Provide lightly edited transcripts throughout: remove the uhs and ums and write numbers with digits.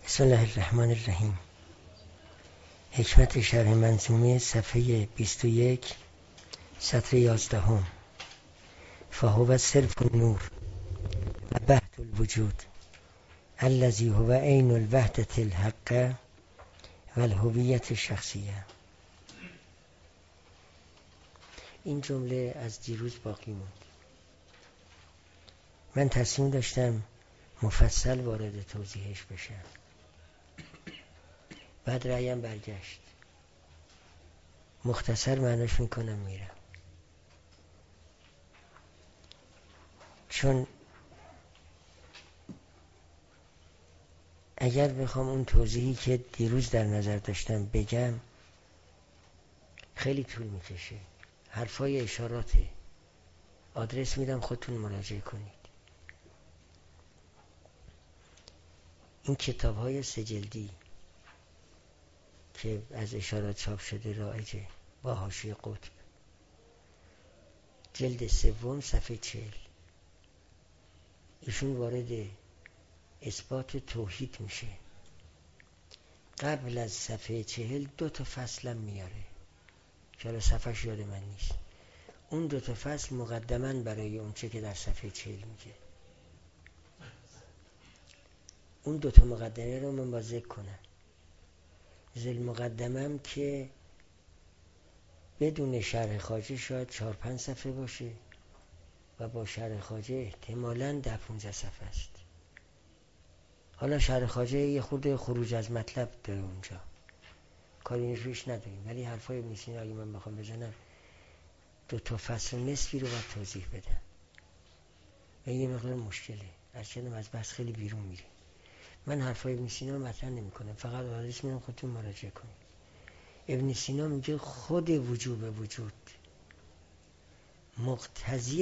بسم الله الرحمن الرحیم. حکمت شرح منظومه صفحه 21 سطر 11. فهو صرف النور و بحث الوجود الذي هو عین الوحدة الحق و الهویت الشخصیه. این جمله از دیروز باقی موند. من تصمیم داشتم مفصل وارد توضیحش بشم، بعد رأیم برگشت. مختصر معناش میکنم میرم، چون اگر بخوام اون توضیحی که دیروز در نظر داشتم بگم خیلی طول میکشه. حرفای اشاراته، آدرس میدم خودتون مراجعه کنید. این کتاب های سجلدی که از اشارات چاپ شده رایجه با حاشیه قطب، جلد 3 صفحه 40. ایشون وارد اثبات توحید میشه. قبل از صفحه 40 2 فصلم میاره که حالا صفحهش یاد من نیست. اون 2 فصل مقدماً برای اون چه که در صفحه 40 میگه. اون 2 مقدمه رو من با ذکر کنم. ذیل مقدمم که بدون شرح خواجه شاید 4-5 صفحه باشه و با شرح خواجه احتمالاً 10-15 صفحه است. حالا شرح خواجه یه خورده خروج از مطلب داره اونجا، کاری روش نداریم، ولی حرفای ابن سینا اگه من بخوام بزنم 2 فصل و نصفی رو باید توضیح بدم و یه مقدار مشکله. ارشدم از بحث خیلی بیرون میره. من حرفای ابن سینا رو مطرح نمی کنم، فقط آدرس میدم خودتون مراجعه کنید. ابن سینا میگه خود وجوب وجود مقتضی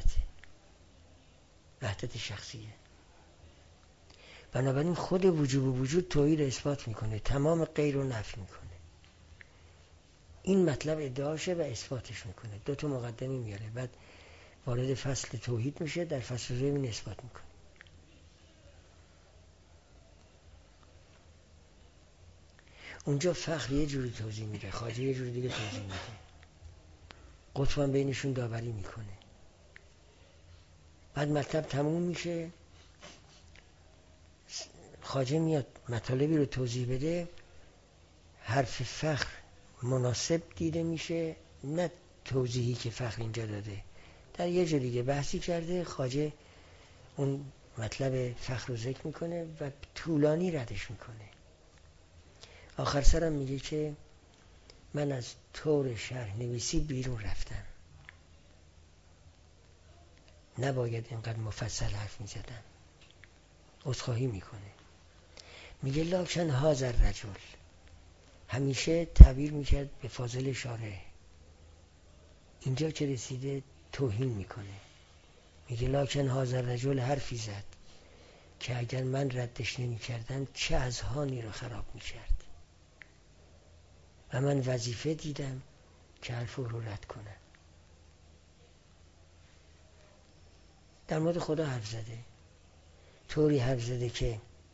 وحدت شخصیه. بنابراین خود وجوب وجود توحید اثبات میکنه، تمام غیر رو نفی میکنه. این مطلب ادعاشه و اثباتش میکنه. 2 مقدمه میاره، بعد وارد فصل توحید میشه، در فصل روی اثبات میکنه. اونجا فخر یه جوری توضیح میده، خواجه یه جوری دیگه توضیح میده، قطبم بینشون داوری میکنه. بعد مطلب تموم میشه، خواجه میاد مطالبی رو توضیح بده، حرف فخر مناسب دیده میشه، نه توضیحی که فخر اینجا داده. در یه جا دیگه بحثی کرده، خواجه اون مطلب فخر رو ذکر میکنه و طولانی ردش میکنه. آخر سرم میگه که من از طور شرح نویسی بیرون رفتم، نباید اینقدر مفصل حرف میزدم. عذرخواهی میکنه. میگه لکن هذا الرجل، همیشه تعبیر میکرد به فاضل شارح، اینجا که رسیده توهین میکنه. میگه لکن هذا الرجل حرفی زد که اگر من ردش نمی کردم چه اذهانی رو خراب میکرد و من وظیفه دیدم که حرف رو رد کنم. در مورد خدا حرف زده، طوری حرف زده که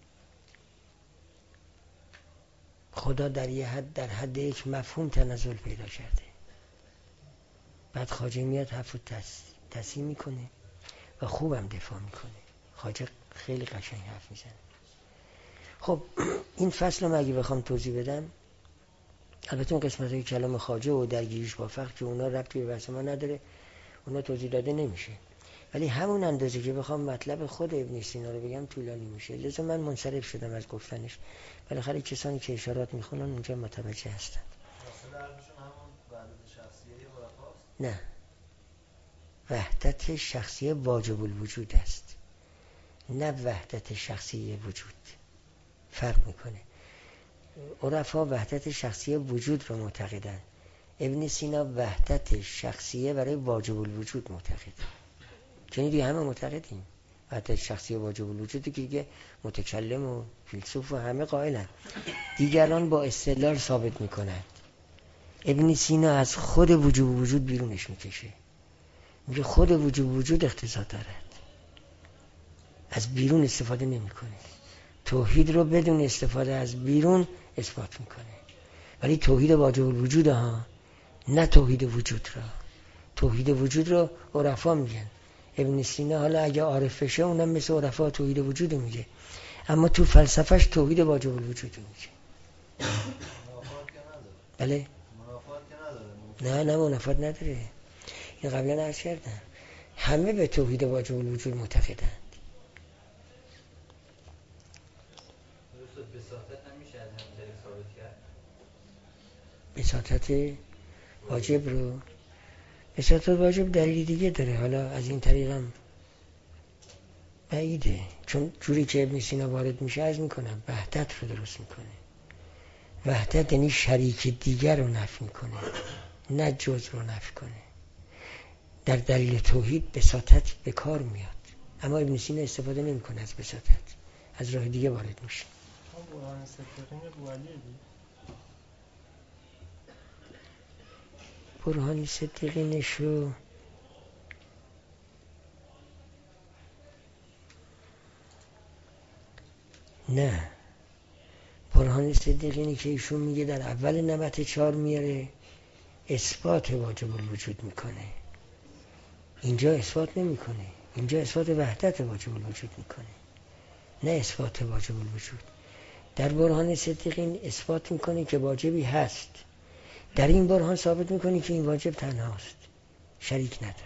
خدا در حد یک مفهوم تنزل پیدا کرده. بعد خواجه میاد حرف رو تصحیح میکنه و خوبم دفاع میکنه. خواجه خیلی قشنگ حرف میزنه. خب این فصل رو اگه بخوام توضیح بدم، البته اون قسمت های کلام خواجه و درگیریش با فقه که اونا ربطی به بحث ما نداره، اونا توضیح داده نمیشه، ولی همون اندازه که بخوام مطلب خود ابن سینا رو بگم طولانی میشه. لذا من منصرف شدم از گفتنش. بالاخره کسانی که اشارات میخونن اونجا متوجه هستند. نه، وحدت شخصیه واجب الوجود است، نه وحدت شخصیه وجود. فرق میکنه. عرفا وحدت شخصیه وجود رو معتقدن، ابن سینا وحدت شخصیه برای واجب الوجود معتقد. چون دیگه همه معتقدیم وحدت شخصیه واجب الوجودی که دیگه متکلم و فیلسوف و همه قائلن، دیگران با استدلال ثابت میکنند. ابن سینا از خود وجوب وجود بیرونش میکشه، میگه خود وجوب وجود اقتضا دارد، از بیرون استفاده نمیکنه. توحید رو بدون استفاده از بیرون اثبات میکنه. ولی توحید واجب الوجود ها، نه توحید وجود را. توحید وجود رو عرفا میگن. ابن سینا حالا اگه عارف بشه اونم مثل عرفا توحید وجود میگه، اما تو فلسفهش توحید واجب الوجود میگه. بله؟ نه منافات نداره. این قبلا عرض کردم همه به توحید واجب الوجود معتقدند. بساطت واجب رو، بساطت واجب دلیل دیگه داره، حالا از این طریق هم بعیده، چون جوری که ابن سینا وارد میشه از میکنم وحدت رو درست میکنه. وحدت یعنی شریک دیگر رو نفی میکنه، نه جز رو نفی کنه. در دلیل توحید بساطت به کار میاد، اما ابن سینا استفاده نمیکنه از بساطت، از راه دیگه وارد میشه. برهانی صدیقینش رو نه، برهانی صدیقینی که ایشون میگه در اول نبت 4 میاره اثبات واجب الوجود میکنه، اینجا اثبات نمیکنه، اینجا اثبات وحدت واجب الوجود میکنه، نه اثبات واجب الوجود. در برهان صدیقین اثبات میکنه که واجبی هست، در این برهان ثابت میکنه که این واجب تنهاست، شریک نداره.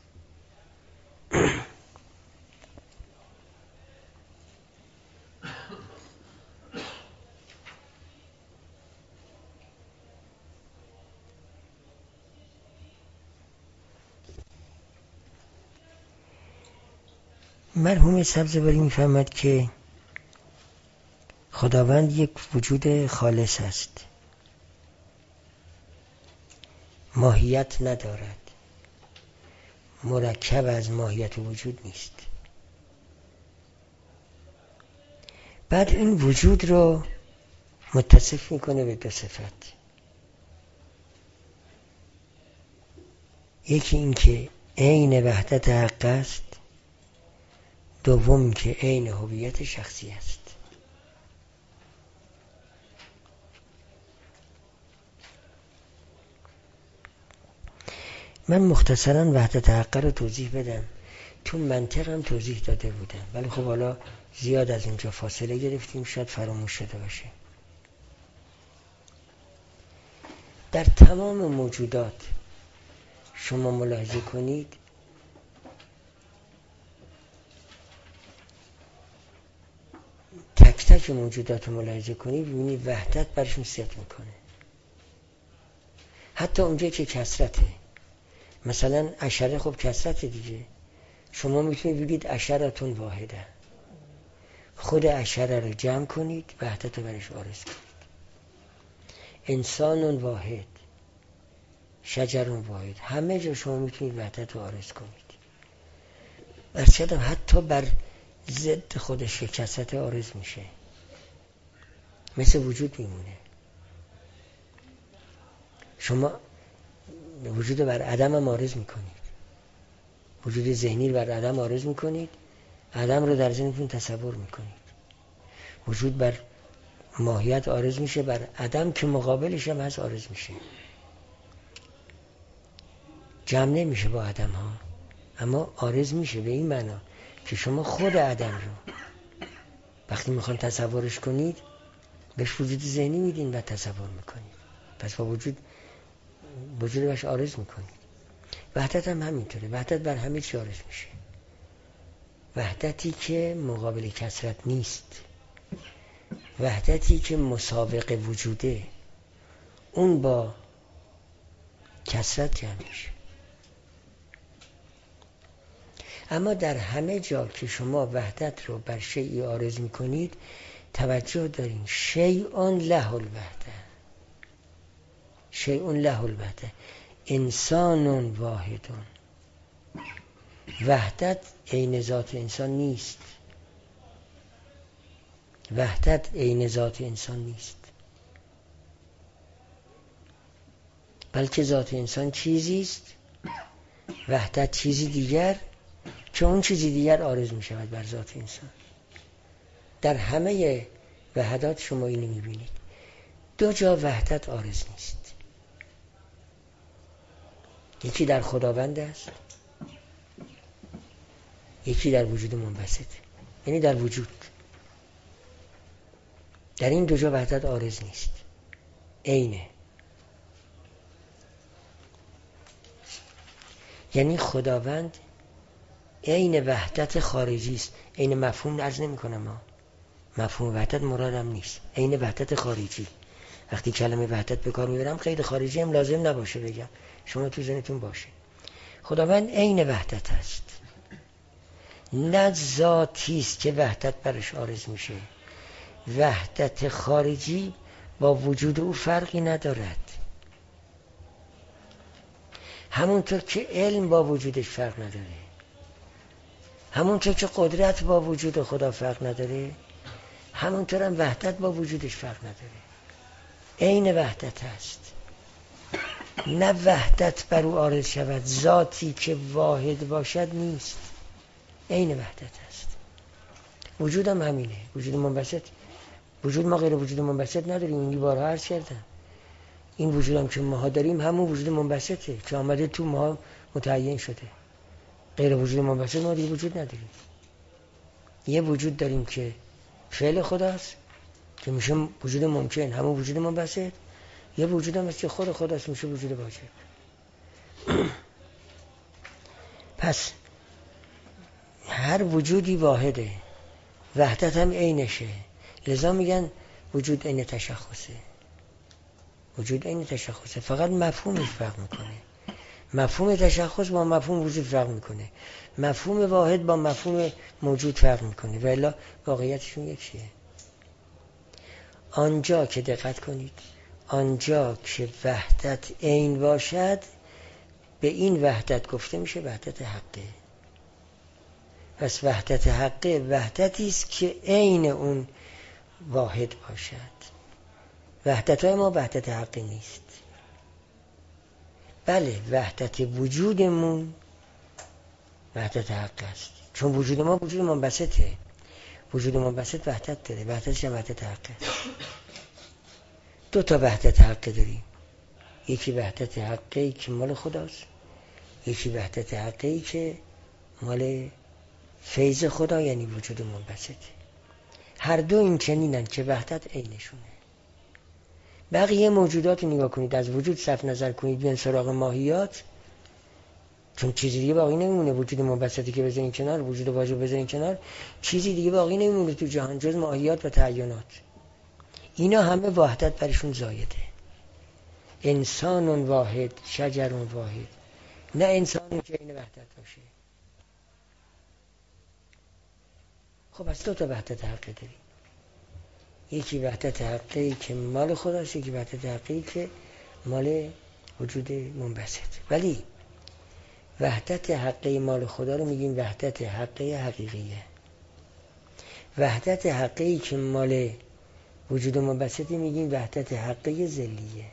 مرحوم سبزواری میفهمد که خداوند یک وجود خالص است، ماهیت ندارد، مرکب از ماهیت وجود نیست. بعد این وجود رو متصف میکنه به 2 صفت. یکی این که عین وحدت حق است، دوم که عین هویت شخصی است. من مختصرا وحدت حق رو توضیح بدم، تو منطقم توضیح داده بودم، ولی خب حالا زیاد از اینجا فاصله گرفتیم، شاید فراموش شده باشه. در تمام موجودات شما ملاحظه کنید تک تک موجودات رو ملاحظه کنید ببینید وحدت برشون صدق میکنه، حتی اونجا که کثرته. مثلا عشره خب کثرته دیگه، شما میتونید بگید عشرتون واحده، خود عشره رو جمع کنید وحدت رو برش آرز کنید. انسان واحد، شجر واحد، همه جا شما میتونید وحدت رو آرز کنید. برچه حتی بر ضد خودش که کثرت آرز میشه، مثل وجود میمونه. شما وجود بر عدم هم آرز میکنید، وجود ذهنی بر عدم آرز میکنید، عدم رو در ذهنتون تصور میکنید. وجود بر ماهیت آرز میشه، بر عدم که مقابلش هم هست آرز میشه. جمع نمیشه با عدم ها، اما آرز میشه به این معنا که شما خود عدم رو وقتی میخوان تصورش کنید بهش وجود ذهنی میدین و تصور میکنید، پس با وجود بهش آرز میکنید. وحدت هم همینطوره، وحدت بر همه چی آرز میشه. وحدتی که مقابل کثرت نیست، وحدتی که مسابق وجوده، اون با کثرت جمع میشه. اما در همه جا که شما وحدت رو بر شیئی آرز میکنید توجه دارین شیئون له الوحده، شیئون له الوحده، انسان واحدون. وحدت عین ذات انسان نیست، وحدت عین ذات انسان نیست، بلکه ذات انسان چیزی است، وحدت چیزی دیگر، که اون چیزی دیگر آرز می شود بر ذات انسان. در همه وحدات شما اینو میبینید. دو جا وحدت عارض نیست. یکی در خداوند است، یکی در وجود منبسط، یعنی در وجود. در این دو جا وحدت عارض نیست، عینه. یعنی خداوند عین وحدت خارجی است. عین مفهوم عرض نمی کنم، ما مفهوم وحدت مرادم نیست، عین وحدت خارجی. وقتی کلمه وحدت به کار میبرم قید خارجی هم لازم نباشه بگم، شما تو ذهنتون باشه. خداوند عین وحدت است، نه ذاتی است که وحدت برش عارض میشه. وحدت خارجی با وجود او فرقی ندارد، همونطور که علم با وجودش فرق نداره، همونطور که قدرت با وجود خدا فرق نداره، همونطور هم وحدت با وجودش فرق نداره. عین وحدت است، نه وحدت بر او عارض شود. ذاتی که واحد باشد نیست، عین وحدت است. وجود هم همینه، وجود منبسط. وجود ما غیر وجود منبسط نداریم، این بارها عرض کردم. این وجود هم که ما داریم همون وجود منبسطه که آمده تو ما متعین شده. غیر وجود منبسط ما دیگه وجود نداریم. یه وجود داریم که فعل خداست که میشه وجود ممکن، همون وجود منبسط. یه وجود هم هست که خود خداست، میشه وجود واجب. پس هر وجودی واحده، وحدت هم عینشه. لذا میگن وجود عین تشخصه. وجود عین تشخصه، فقط مفهومش فرق میکنه. مفهوم تشخص با مفهوم وجود فرق میکنه، مفهوم واحد با مفهوم موجود فرق میکنه، و الا واقعیتشون یکیه. آنجا که دقت کنید، آنجا که وحدت عین باشد، به این وحدت گفته میشه وحدت حقه. پس وحدت حقه وحدتی است که عین اون واحد باشد. وحدت‌های ما وحدت حقی نیست. بله، وحدت وجودمون وحدت حق است، چون وجود ما وجود منبسطه. وجود منبسط وحدت داره، وحدتش هم وحدت حقه. دو تا وحدت حقه داریم، یکی وحدت حقی که مال خداست، یکی وحدت حقی که مال فیض خدا، یعنی وجود منبسطه. هر دو این چنینن که وحدت عینشونه. بقیه موجودات رو نگاه کنید، از وجود صرف نظر کنید، بیان سراغ ماهیات، چون چیزی دیگه باقی نمیمونه. وجود منبسطی که بذارین کنار، وجود واجب بذارین کنار، چیزی دیگه باقی نمیمونه تو جهان جز ماهیات و تعینات. اینا همه وحدت برشون زایده. انسان واحد، شجر واحد، نه انسانی که این وحدت باشه. خب از دو تا وحدت حقی داریم، یکی وحدت حقی که مال خداست، یکی وحدت حقی که مال وجود منبسط. ولی وحدت حقی مال خدا رو میگیم وحدت حقی حقیقیه. وحدت حقی که مال وجود منبسطی میگیم وحدت حقی ذلیه.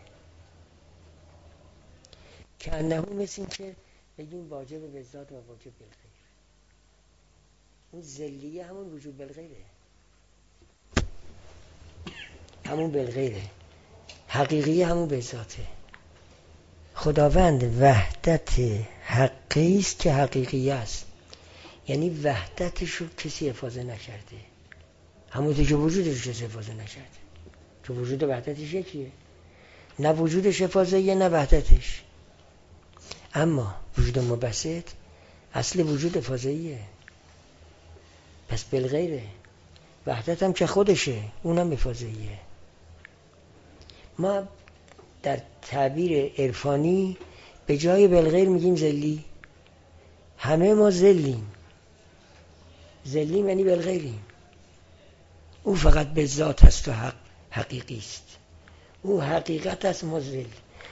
که انهو مثل این که بگیم واجب به ذات و واجب بالغیر. اون ذلیه همون وجود بالغیره، همون بالغیره. حقیقی همون به ذاته. خداوند وحدت حقی است که حقیقی است، یعنی وحدتش رو کسی حفاظه نکرده، همونطور که وجودش کسی حفاظه نکرده. تو وجود وحدتش یکیه، نه وجودش حفاظه نه وحدتش. اما وجود منبسط اصل وجود حفاظه‌ایه، پس بالغیره. وحدت هم که خودشه، اونم حفاظه‌ایه. ما در تعبیر عرفانی به جای بالغیر میگیم ذلی. همه ما ذلیم، ذلیم یعنی بالغیریم. او فقط به ذات هست و حقیقی است، او حقیقت است، ما ذل.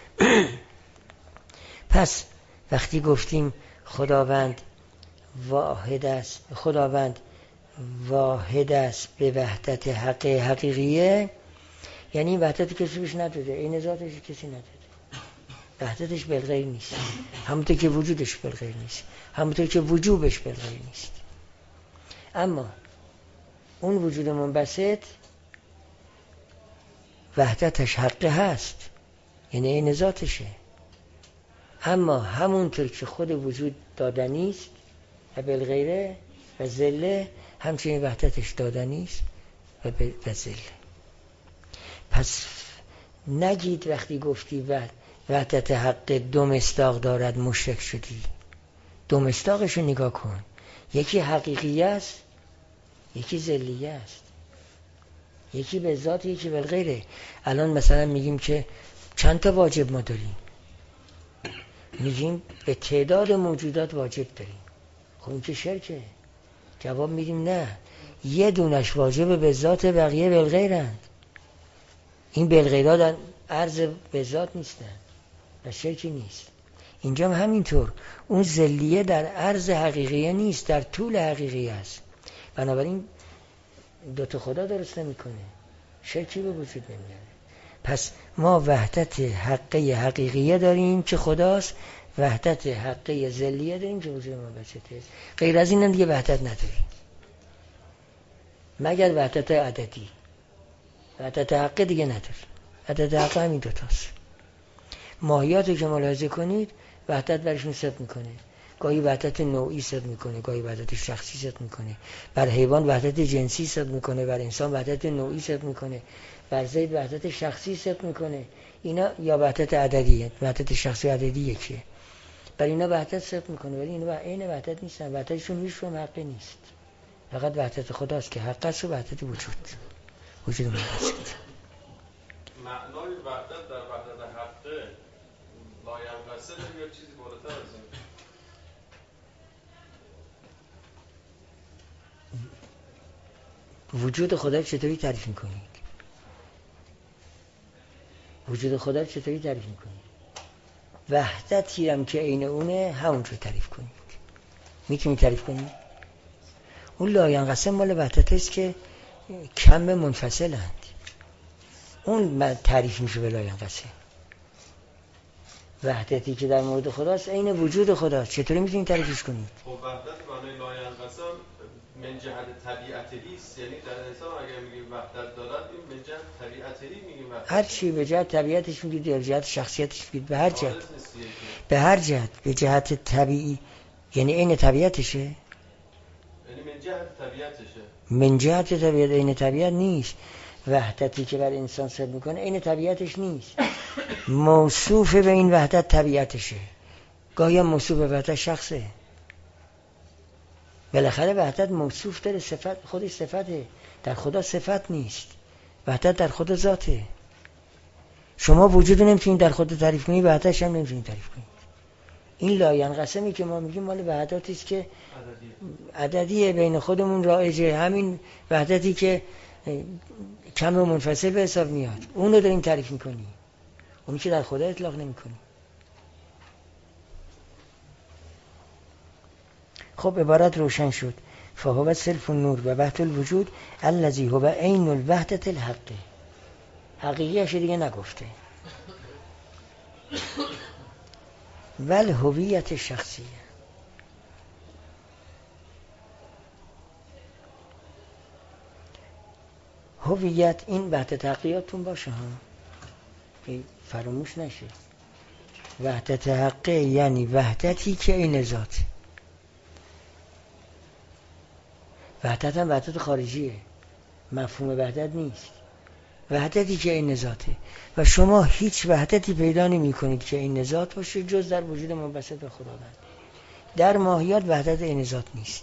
پس وقتی گفتیم خداوند واحد است، خداوند واحد است به وحدت حقیقیه، یعنی این وحدت کسی بهش نداده، این ذاتش کسی نداده. وحدتش بالغیر نیست، همونطور که وجودش بالغیر نیست، همونطور که وجوبش بالغیر نیست. اما اون وجود منبسط وحدتش حقه هست، یعنی این ذاتشه، اما همونطور که خود وجود دادنیست و بالغیره و ذله، همچنین وحدتش دادنیست و ذله. پس نگید وقتی گفتی وحدت حق دو مصداق دارد مشرک شدی. دو مصداقش رو نگاه کن، یکی حقیقی است، یکی ذلیه است، یکی به ذات، یکی بالغیره. الان مثلا میگیم که چند تا واجب ما داریم؟ میگیم به تعداد موجودات واجب داریم. خب این که شرکه. جواب میدیم نه، یه دونش واجب به ذات، بقیه بالغیرند. این بالغیرها در عرض به ذات نیستن و شرکی نیست. اینجا هم همینطور، اون ذلیه در عرض حقیقیه نیست، در طول حقیقی است. بنابراین دوتا خدا درست نمیکنه، شرکی به وجود نمیاره. پس ما وحدت حقه حقیقیه داریم که خداست، وحدت حقه ذلیه داریم که وجود ما بچته. غیر از این هم دیگه وحدت نداریم مگر وحدت عددی. وحدت حقه دیگه نداریم. وحدت حقه همین دوتاست. ماهیاتو که ملاحظه کنید وحدت برشون ثبت میکنه. گاهی وحدت نوعی ثبت میکنه، گاهی وحدت شخصی ثبت میکنه. بر حیوان وحدت جنسی ثبت میکنه، بر انسان وحدت نوعی ثبت میکنه، بر زید وحدت شخصی ثبت میکنه. اینا یا وحدت عددیه، وحدت شخصی عددی یکیه. بر اینا وحدت ثبت میکنه، ولی اینا عین وحدت نیستن. وحدتشون هیچ وقت حقی نیست. فقط وحدت خداست که حق است و وحدت وجود ما هست. معنای وحدت در وحدت حقه لاینقسم یا چیزی بالاتر از این؟ وجود خدا چطوری تعریف میکنید؟ وجود خدا چطوری تعریف میکنید؟ وحدتی هم که عین اونه همونجور تعریف کنید. میتونید تعریف کنید؟ اون لاینقسم مال وحدت است که کم منفصلند. اون تعریف میشه به لاینقسم. وحدتی که در مورد خداست عین وجود خداست. چطوری میتونید تعریفش کنید؟ خب وحدت معنی لاینقسم من جهت طبیعتی است، یعنی در انسان اگر میگیم وحدت دارد، این من جهت طبیعتی میگیم وحدت. هر چی به جهت طبیعتش میگید، به جهت شخصیتش میگید، به هر جهت، به هر جهت، به جهت طبیعی، یعنی عین طبیعتشه. یعنی من جهت طبیعتشه. من جهت طبیعت عین طبیعت نیست. وحدتی که بر انسان ثبت میکنه عین طبیعتش نیست. موصوف به این وحدت طبیعتشه. گاهی هم موصوف به وحدت شخصه. بالاخره وحدت موصوف داره، صفت خودش صفته. در خدا صفت نیست. وحدت در خدا ذاته. شما وجود نمیتونید در خدا تعریف کنید، وحدتش هم نمیتونید تعریف کنید. این لاینقسمی که ما میگیم مال وحدتی است که عددیه، بین خودمون رایجه. همین وحدتی که کم و منفصل به حساب میاد، اون رو داریم تعریف میکنیم. اونی که در خدا اطلاق نمیکنیم. خب عبارت روشن شد. فهو صرف النور و وحدت الوجود الذی هو عین الوحدت الحقه. حقیقیش دیگه نگفته. ول هویت شخصیه. هویت این وحدت حقیقتون باشه ها، فراموش نشه. وحدت حقه یعنی وحدتی که این ذات. وحدت هم وحدت خارجیه، مفهوم وحدت نیست. وحدتی که این ذاته و شما هیچ وحدتی پیدا نمی کنید که این ذات باشه جز در وجود منبسط به خداوند. در ماهیات وحدت این ذات نیست.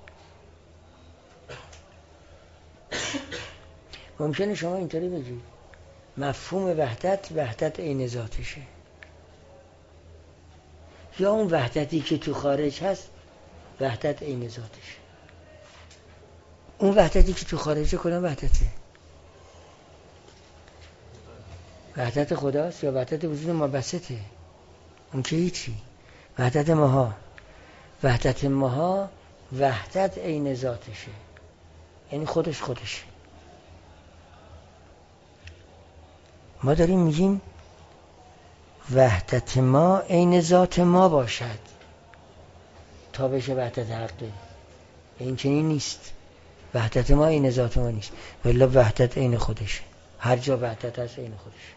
ممکنه شما اینطوری بگید مفهوم وحدت عین ذاتشه، یا اون وحدتی که تو خارج هست وحدت عین ذاتشه. اون وحدتی که تو خارجه کدام وحدته؟ وحدت خداست یا وحدت وجود منبسطه؟ اون که هیچی. وحدت ماها وحدت عین ذاتشه، یعنی خودشه. ما داریم میگیم وحدت ما عین ذات ما باشد تا بشه وحدت حقه. این چنین نیست. وحدت ما این ذات ما نیست، ولی وحدت عین خودشه. هر جا وحدت هست عین خودشه.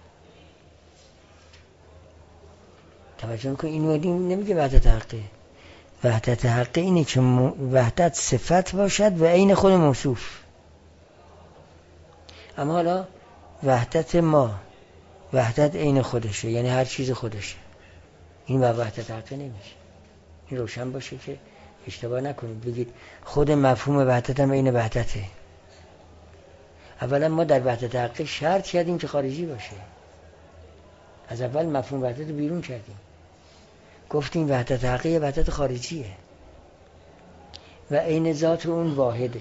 توجه میکنی؟ اینو نمیگه وحدت حقه. وحدت حقه اینه که وحدت صفت باشد و عین خود موصوف. اما حالا وحدت ما وحدت عین خودشه، یعنی هر چیز خودشه، این با وحدت حقه نمیشه. این روشن باشه که اشتباه نکنید بگید خود مفهوم وحدت هم عین وحدته. اولا ما در وحدت حقه شرط کردیم که خارجی باشه. از اول مفهوم وحدت رو بیرون کردیم، گفتیم وحدت حقه وحدت خارجیه و عین ذات اون واحده.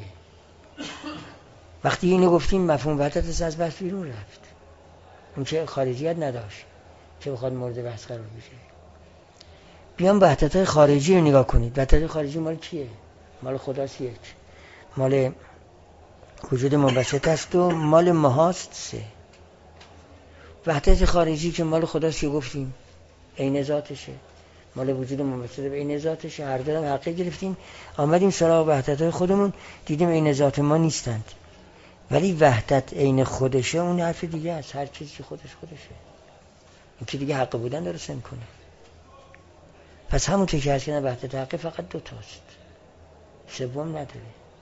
وقتی اینو گفتیم مفهوم وحدت از بحث بیرون رفت، اون که خارجیت نداشت که بخواد مورد بحث قرار بشه. بیام وحدت خارجی رو نگاه کنید. وحدت خارجی مال کیه؟ مال خداست یک، مال وجود منبسط است و مال ماهاست سه. وحدت خارجی که مال خداست که گفتیم عین ذاتشه، مال وجود منبسط به عین ذاتشه، هر دو هم حقه گرفتیم. آمدیم سراغ وحدت‌های خودمون، دیدیم عین ذات ما نیستند، ولی وحدت عین خودشه اون حرف دیگه است. هر چیزی که خودشه این که دیگه حق بودن درست نمی‌کنه. پس همون که هست که وحدت حقه فقط دو تاست، سوم نداره.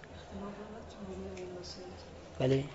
بله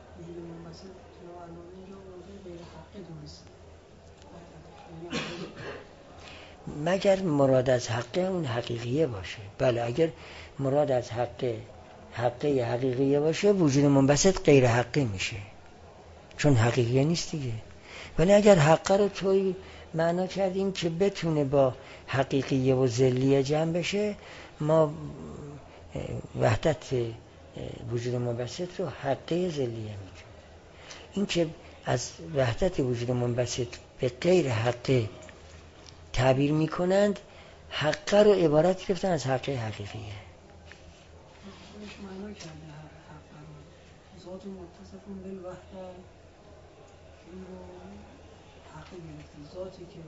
مگر مراد از حقه اون حقیقیه باشه. بله اگر مراد از حقه حقیقیه باشه وجود منبسط غیر حقی میشه، چون حقیقیه نیست دیگه. ولی اگر حقه رو توی معنا کردیم که بتونه با حقیقیه و ذلیه جمع بشه، ما وحدت وجود منبسط رو حقه ذلیه میگیم. این که از وحدت وجود منبسط به غیر حقه تعبیر میکنند، حقه رو عبارت گرفتن از حقه حقیقیه. معنا کرده حقه رو ذات متصفون بالوحده، این رو حقه گرفتن. ذاتی که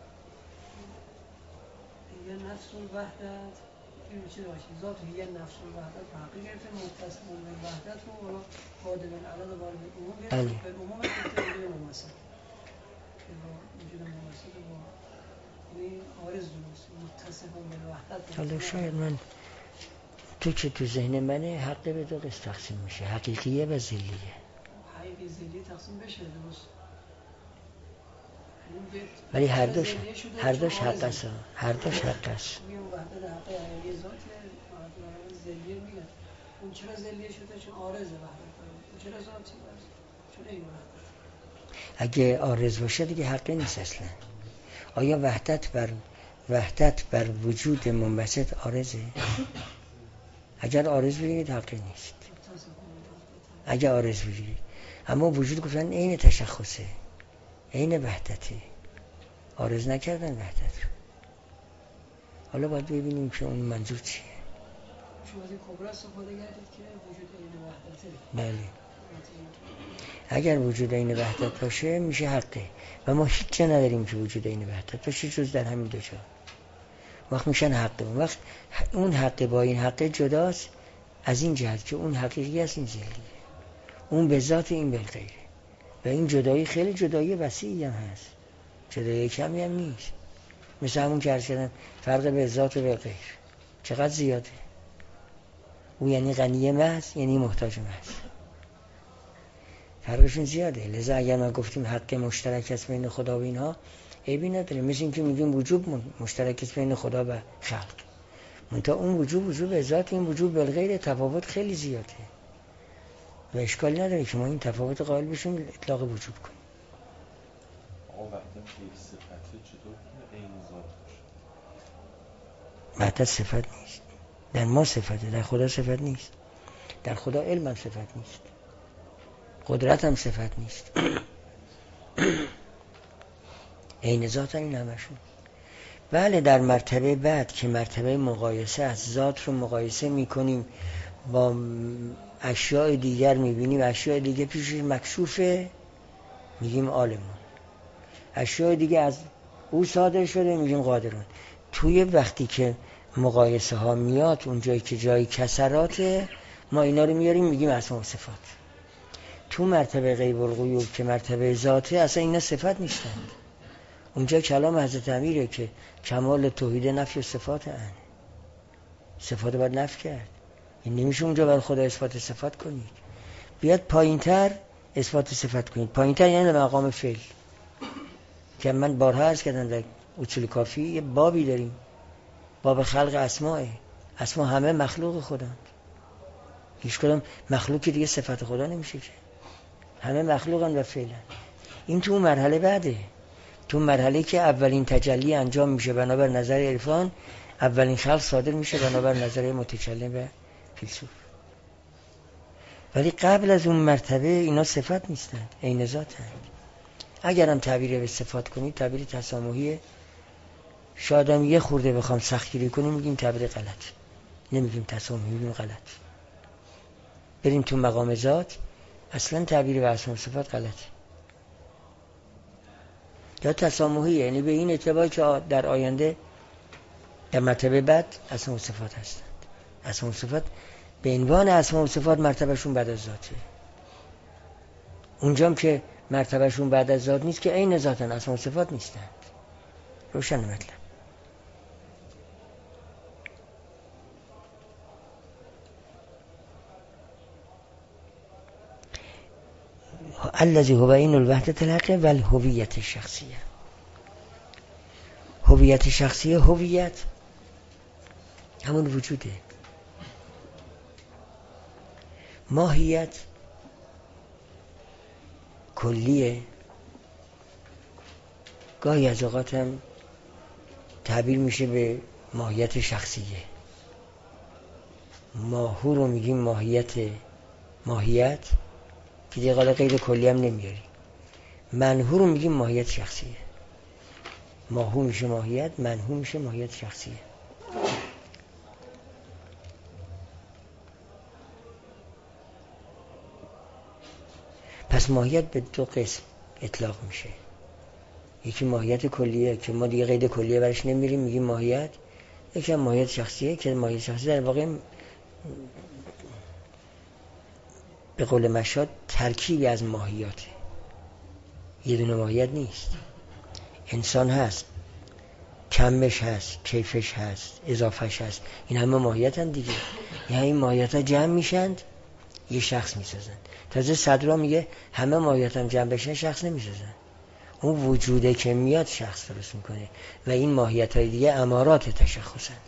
یه نفس الوحدت، این چی باشه؟ ذات یه نفس الوحدت حقه گرفتن، متصفون بالوحدت رو حالا قادر العدد وارد عموم گرفتن، به عموم وجود ممثل وجود ممثل با این عارض درست متصفون بالوحدت. حالا شاید من تو که تو ذهن منه حقه به دو قسم تقسیم میشه، حقیقیه و ذلیه. حقیقی ذلی تقسیم بشه درست، ولی هر دوش حق است. هر دوش حق است. میگم وحدت حقه حقیقی ذاته، ذلیه میگن اون چرا ذلیه شده؟ چون عارض وحدت داره. چرا ذاتی باشه؟ چون این وحدت اگه عارض باشه دیگه حقه نیست اصلا. آیا وحدت بر وجود منبسط عارضه؟ اگر عارض بگیرید حقه نیست. اگر عارض بگیرید، اما وجود گفتن عین تشخصه، عین وحدته، عارض نکردن وحدت رو. حالا باید ببینیم که اون منظور چیه. شما از این کبرا استفاده کردید که وجود عین وحدته. بله اگر وجود عین وحدت باشه میشه حقه و ما هیچ جا نداریم که وجود عین وحدت باشه جز در همین دو جا. وقت میشن حقه. اون وقت اون حقه با این حقه جداست از این جهت که اون حقیقی است، این ذلیه، اون به ذات این بالغیره. و این جدایی خیلی جدایی وسیعی هم هست، جدایی کمی هم نیست. مثل همون که عرض کردم فرق به ذات و بالغیر چقدر زیاده. او یعنی غنی محض، یعنی محتاج محض، فرقشون زیاده. لذا اگر ما گفتیم حق مشترک است بین خدا و اینها عیبی نداره. مثل این که میگیم وجوب مشترک است بین خدا و خلق، منتها اون وجوب به ذات، این وجوب بالغیر، تفاوت خیلی زیاده و اشکالی نداره که ما این تفاوت قائل بشیم اطلاق وجوب کنیم. وحدت صفت نیست، در ما صفته، در خدا صفت نیست. در خدا علم هم صفت نیست، قدرت هم صفت نیست. عین ذات این همشون. بله در مرتبه بعد که مرتبه مقایسه از ذات رو مقایسه میکنیم با اشیاء دیگر، میبینیم اشیاء دیگه پیشش مکشوفه، میگیم عالمون. اشیاء دیگه از او صادر شده، میگیم قادرون. توی وقتی که مقایسه ها میاد اون جایی که جای کسراته، ما اینا رو میاریم میگیم اسما و صفات. تو مرتبه غیب الغیوب که مرتبه ذاته اصلا اینا صفت نیستند. اونجا کلام حضرت امیره که کمال توحید نفی و صفات ان. صفات رو باید نفی کرد. این نمیشه اونجا بر خدا اثبات صفات کنید. بیاد پایینتر اثبات صفت کنید. پایینتر یعنی مقام فعل که من بارها عرض کردم در اصول کافی یه بابی داریم، باب خلق اسماء. اسما همه مخلوق خداند. هیچ کدوم مخلوقی دیگه صفت خدا نمیشه که. همه مخلوقن و فعلن. این تو مرحله بعده، تو مرحله که اولین تجلی انجام میشه بنابر نظر عرفان، اولین خلق صادر میشه بنابر نظر متکلم و فیلسوف. ولی قبل از اون مرتبه اینا صفت نیستن، عین ذاتن. اگرم تعبیر به صفات کنید تعبیر تسامحیه. شاید یه خورده بخوام سختگیری کنیم میگیم تعبیر غلط، نمیگیم تسامحی، میگیم غلط. بریم تو مقام ذات اصلا تعبیر به اسما و صفات غلطه. یا تسامحی یعنی به این اعتبار که در آینده در مرتبه بعد اسما و صفات هستند. اسما و صفات به عنوان اسما و صفات مرتبهشون بعد از ذاته. اونجام که مرتبهشون بعد از ذات نیست که عین ذاتن، اسما و صفات نیستند. روشن مطلب. الذی هو عین الوحدة الحق و الهویت الشخصیه. هویت شخصیه، هویت همون وجوده. ماهیت کلیه. گاهی از اوقات هم تعبیر میشه به ماهیت شخصیه. ماهو رو میگیم ماهیت که دیگه قال غیر کلی هم نمیاری. منهو رو میگیم ماهیت شخصیه. ماهو میشه ماهیت، منهو میشه ماهیت شخصیه. پس ماهیت به دو قسم اطلاق میشه. یکی ماهیت کلیه که ما دیگه قید کلیه برش نمیریم میگیم ماهیت. یکی هم ماهیت شخصیه که ماهیت شخصی در واقع به قول مشهد ترکیبی از ماهیاته. یه دونه ماهیت نیست. انسان هست، کمش هست، کیفش هست، اضافهش هست. این همه ماهیت هم دیگه. یعنی این ماهیت ها جمع میشند یه شخص میسازن. تازه صدرا میگه همه ماهیت هم جمع بشن شخص نمیسازن. اون وجوده که میاد شخص درست میکنه و این ماهیت های دیگه امارات تشخصند.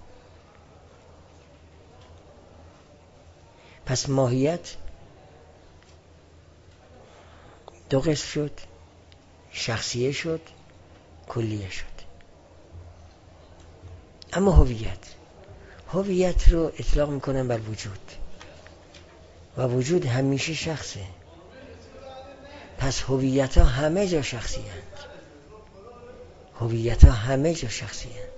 پس ماهیت دو قسم شد، شخصیه شد، کلیه شد. اما هویت رو اطلاق میکنن بر وجود و وجود همیشه شخصه. پس هویت ها همه جا شخصی هست. هویت ها همه جا شخصی هست.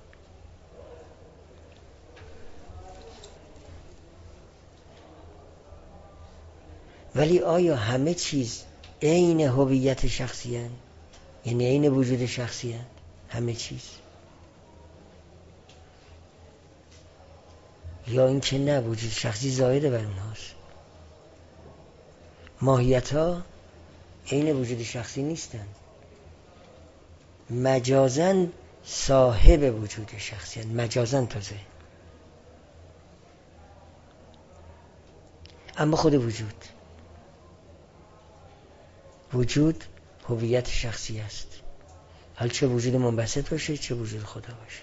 ولی آیا همه چیز عین هویت شخصی هست؟ یعنی عین وجود شخصی هست؟ همه چیز؟ یا اینکه نه، وجود شخصی زائده بر اونهاست. ماهیت ها عین وجود شخصی نیستن، مجازن صاحب وجود شخصی هست. مجازن تازه. اما خود وجود هویت شخصی است. حال چه وجود منبسط باشه چه وجود خدا باشه،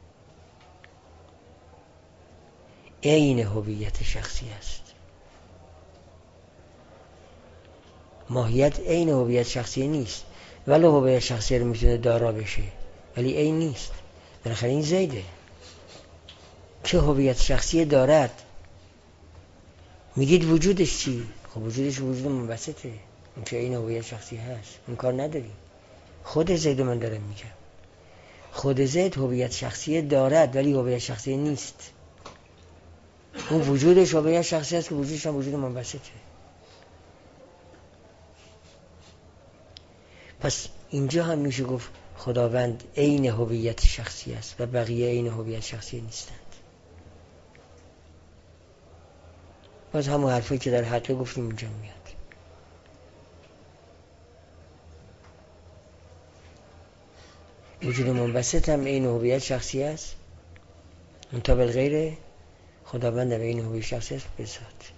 عین هویت شخصی است. ماهیت عین هویت شخصی نیست، ولی هویت شخصی رو میتونه دارا بشه ولی عین نیست. بالاخره این زیده که هویت شخصی دارد. میگید وجودش چی؟ خب وجودش وجود منبسطه، اون که عین هویت شخصی هست. اون کار نداری. خود زید من دارم میگم، خود زید هویت شخصی دارد ولی هویت شخصی نیست. اون وجودش هویت شخصی هست که وجودش هم وجود منبسطه. پس اینجا هم میشه گفت خداوند عین هویت شخصی است و بقیه عین هویت شخصی نیستند. باز همون حرفی که در حقه گفتیم اینجا میاد. وجود منبسط هم این هویت شخصی است، منتها بالغیر خداوند در این هویت شخصی است به ذات.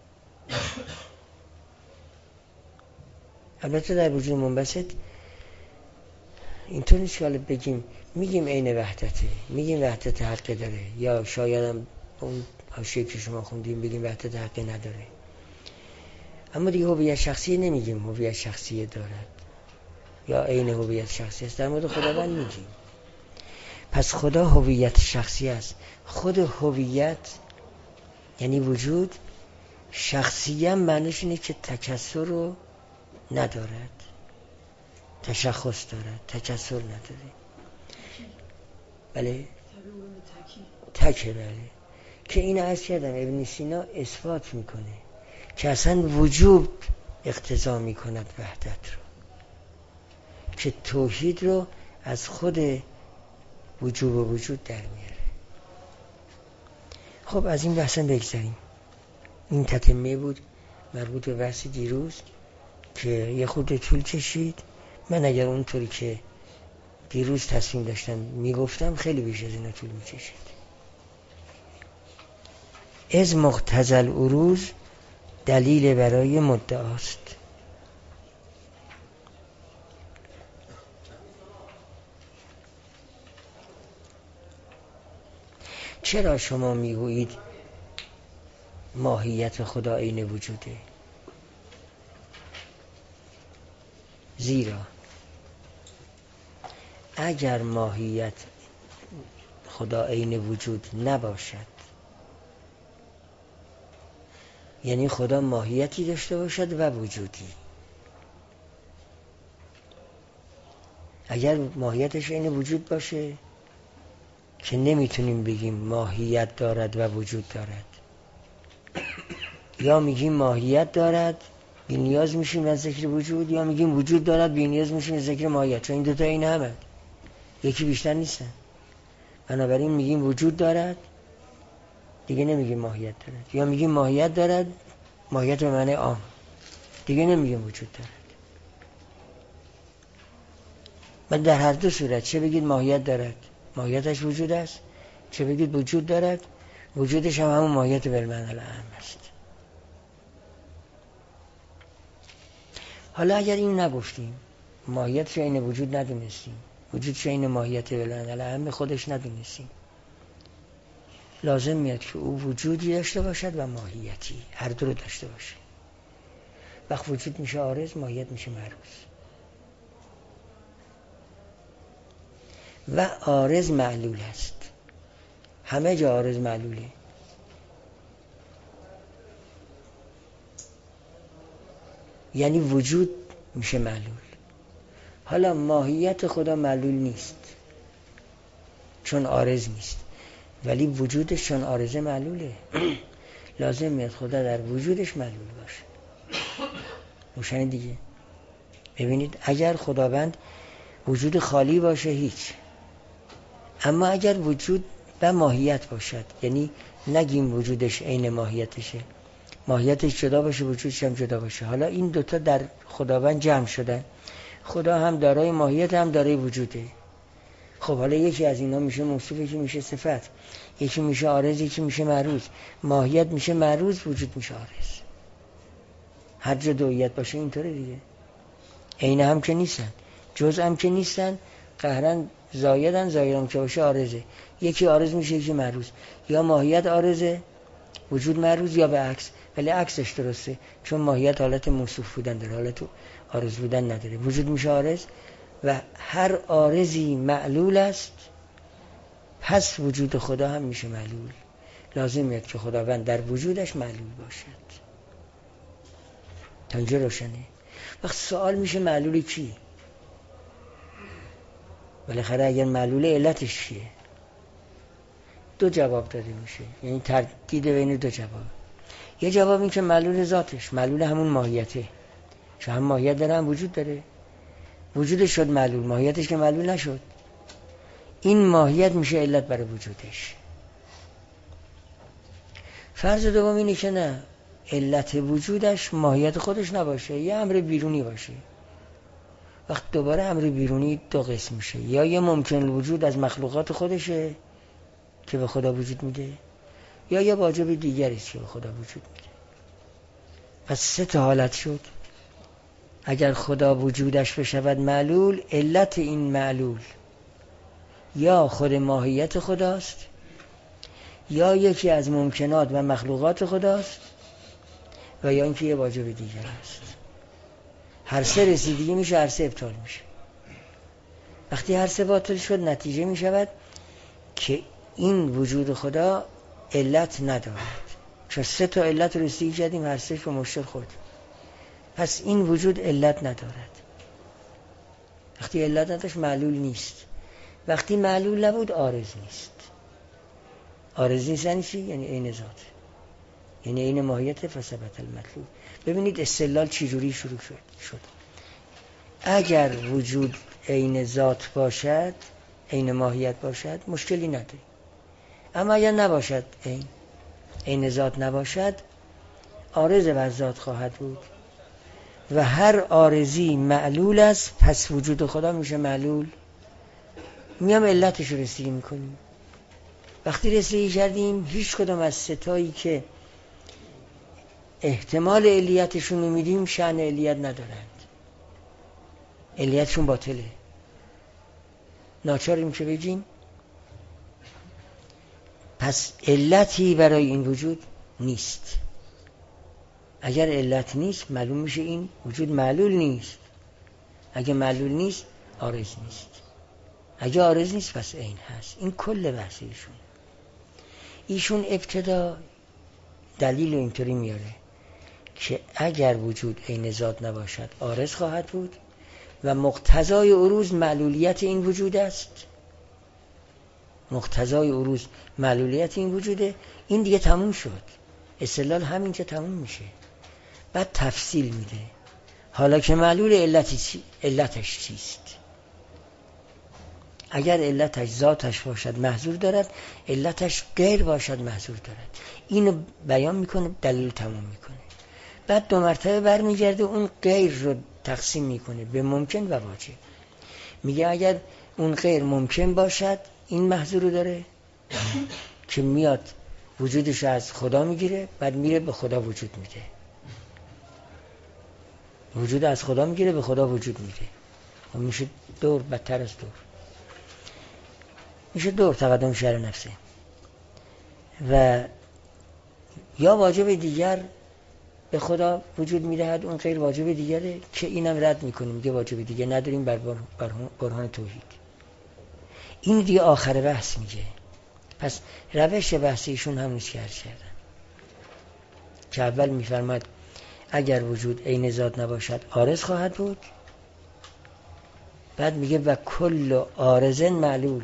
البته در وجود منبسط اینطور نیست که حالا بگیم میگیم عین وحدته، میگیم وحدت حقه داره، یا شاید هم اون حاشیه که شما خوندیم بگیم وحدت حقه نداره، اما دیگه هویت شخصی نمیگیم هویت شخصی دارد یا عین هویت شخصی است. در مورد خداوند میگیم پس خدا هویت شخصی است. خود هویت یعنی وجود شخصی هم معنیش اینه که تکثر رو ندارد، تشخص دارد، تکثر نداره. بله تکه، بله، که این عرض کردم ابن سینا اثبات میکنه که اصلا وجود اقتضا میکند وحدت رو، که توحید رو از خود وجود و وجود در میاره. خب از این بحثا بگذاریم. این تتمه بود مربوط به بحث دیروز که یه خود طول کشید. من اگر اونطوری که دیروز تصمیم داشتم میگفتم خیلی بیش از اینا طول میکشید. از مقتضی العروض دلیل برای مدعاست. چرا شما میگویید ماهیت خدا عین وجوده؟ زیرا اگر ماهیت خدا عین وجود نباشد، یعنی خدا ماهیتی داشته باشد و وجودی، اگر ماهیتش عین وجود باشه که نمیتونیم بگیم ماهیت دارد و وجود دارد، یا میگیم ماهیت دارد بی نیاز میشیم از ذکر وجود، یا میگیم وجود دارد بی نیاز میشیم از ذکر ماهیت، چون این دوتا این همه یکی بیشتر نیستن. بنابراین میگیم وجود دارد دیگه نمیگیم ماهیت دارد، یا میگیم ماهیت دارد ماهیت به معنی عام دیگه نمیگیم وجود دارد. من در هر دو صورت چه بگید ماهیت دارد ماهیتش وجود است، چه بگید وجود دارد وجودش هم همون ماهیت بالمعنی الاعم است. حالا اگر این نگفتیم، ماهیت عین وجود ندونستیم، وجود عین ماهیت بالمعنی الاعم خودش ندونستیم، لازم میاد که او وجودی داشته باشد و ماهیتی، هر دو رو داشته باشه. وقت وجود میشه عارض، ماهیت میشه معروض. و عارض معلول است، همه جا عارض معلوله. یعنی وجود میشه معلول. حالا ماهیت خدا معلول نیست چون عارض نیست، ولی وجودش چون عارضه معلوله. لازم میاد خدا در وجودش معلول باشه. روشن دیگه. ببینید اگر خداوند وجود خالی باشه هیچ، اما اگر وجود و ماهیت باشد، یعنی نگیم وجودش عین ماهیتشه، ماهیتش جدا باشه وجودش هم جدا باشه، حالا این دوتا در خداوند جمع شدن، خدا هم دارای ماهیت هم دارای وجوده. خب حالا یکی از اینا میشه موصوف، یکی میشه صفت، یکی میشه عارض، یکی میشه معروض. ماهیت میشه معروض، وجود میشه عارض. هر جا دویت باشه اینطوره دیگه. عین هم که نیستن، جزء هم که نیستن، قهرن زایدن، زایدن که باشه عارضه. یکی عارض میشه یکی معروض، یا ماهیت عارضه وجود معروض، یا به عکس. ولی عکسش درسته، چون ماهیت حالت موصوف بودن داره، حالت عارض بودن نداره. وجود میشه عارض و هر عارضی معلول است، پس وجود خدا هم میشه معلول. لازم میاد که خداوند در وجودش معلول باشد. تا اینجا روشنه؟ وقت سوال میشه معلول کی؟ بالاخره اگر معلول علتش چیه؟ دو جواب داده میشه، یعنی تردید بین دو جواب. یه جواب این که معلول ذاتش، معلول همون ماهیته، چون هم ماهیت داره هم وجود داره. وجودش شد معلول، ماهیتش که معلول نشد. این ماهیت میشه علت برای وجودش. فرض دوم اینه که نه، علت وجودش ماهیت خودش نباشه، یه امر بیرونی باشه. وقت دوباره امر بیرونی دو قسم میشه، یا یه ممکن وجود از مخلوقات خودشه که به خدا وجود میده، یا یه واجب دیگری است که به خدا وجود میده. پس سه تا حالت شد. اگر خدا وجودش بشود معلول، علت این معلول یا خود ماهیت خداست، یا یکی از ممکنات و مخلوقات خداست، و یا اینکه یه واجب دیگر است. هر سه رسیدگی میشه، هر سه ابطال میشه. وقتی هر سه باطل شد، نتیجه میشود که این وجود خدا علت ندارد. چون سه تا علت رسیدگی کردیم، هر سه رو مشکل خود. پس این وجود علت ندارد. وقتی علت نداشت معلول نیست. وقتی معلول نبود عارض نیست. عارض نیست یعنی چی؟ یعنی عین ذات، یعنی عین ماهیت فثبت المطلوب. ببینید استدلال چی جوری شروع شد. اگر وجود عین ذات باشد، عین ماهیت باشد، مشکلی نداره. اما اگر نباشد، عین ذات نباشد، عارض بر ذات خواهد بود و هر عارضی معلول است. پس وجود خدا میشه معلول. میام علتش رو رسیدگی میکنیم. وقتی رسیدگی کردیم، هیچ کدام از ستایی که احتمال علیتشون رو میدیم شأن علیت ندارند، علیتشون باطله. ناچاریم که بگیم پس علتی برای این وجود نیست. اگر علت نیست، معلوم میشه این وجود معلول نیست. اگه معلول نیست، عارض نیست. اگه عارض نیست، پس عین هست. این کل بحث ایشون ابتدا دلیل اینطوری میاره که اگر وجود عین ذات نباشد، عارض خواهد بود و مقتضای عروض معلولیت این وجود است. مقتضای عروض معلولیت این وجوده. این دیگه تموم شد. استدلال همینجا تموم میشه. بعد تفصیل میده. حالا که معلول علتش چیست؟ اگر علتش ذاتش باشد محظور دارد، علتش غیر باشد محظور دارد. اینو بیان میکنه، دلیل تموم میکنه. بعد دو مرتبه برمیگرده اون غیر رو تقسیم میکنه به ممکن و واجب. میگه اگر اون غیر ممکن باشد، این محظور رو داره که میاد وجودش از خدا میگیره، بعد میره به خدا وجود میده. وجود از خدا میگیره، به خدا وجود میده. و میشه دور بدتر از دور. میشه دور تقدم شر نفسه. و یا واجب دیگر به خدا وجود میدهد، اون غیر واجب دیگره که اینم رد میکنیم، میگه واجب دیگه نداریم بر برهان توحید. این دیگه آخر بحث میگه. پس روش بحث ایشون هم نیست که عرض کردن که اول میفرماد اگر وجود عین ذات نباشد، عارض خواهد بود. بعد میگه و کل عارض معلول.